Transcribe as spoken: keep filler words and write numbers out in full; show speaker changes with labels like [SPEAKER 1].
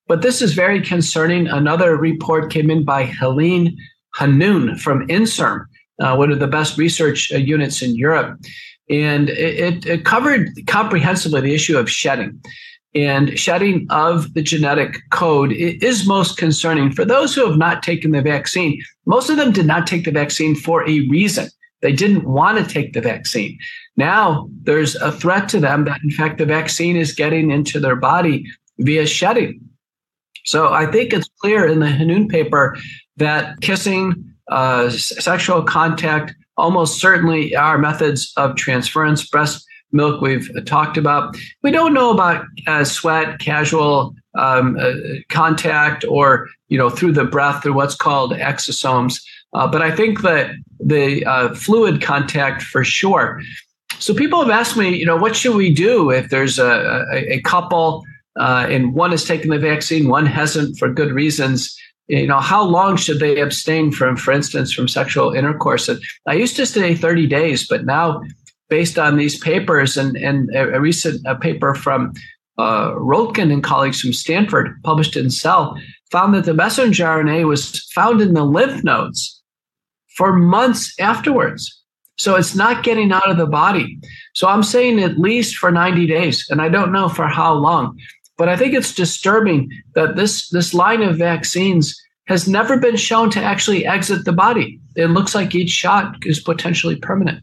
[SPEAKER 1] But this is very concerning. Another report came in by Helene Hanoun from INSERM, uh, one of the best research uh, units in Europe. And it, it covered comprehensively the issue of shedding. And shedding of the genetic code is most concerning. For those who have not taken the vaccine, most of them did not take the vaccine for a reason. They didn't want to take the vaccine. Now there's a threat to them that, in fact, the vaccine is getting into their body via shedding. So I think it's clear in the Hanoun paper that kissing, uh, sexual contact, almost certainly are methods of transference. Breast milk we've talked about. We don't know about uh, sweat, casual um, uh, contact, or you know through the breath, or what's called exosomes. Uh, but I think that the uh, fluid contact for sure. So people have asked me, you know, what should we do if there's a, a, a couple uh, and one has taken the vaccine, one hasn't for good reasons? You know, how long should they abstain from, for instance, from sexual intercourse? And I used to say thirty days, but now, based on these papers and, and a, a recent a paper from uh, Röntgen and colleagues from Stanford, published in Cell, found that the messenger R N A was found in the lymph nodes for months afterwards. So it's not getting out of the body. So I'm saying at least for ninety days, and I don't know for how long. But I think it's disturbing that this, this line of vaccines has never been shown to actually exit the body. It looks like each shot is potentially permanent.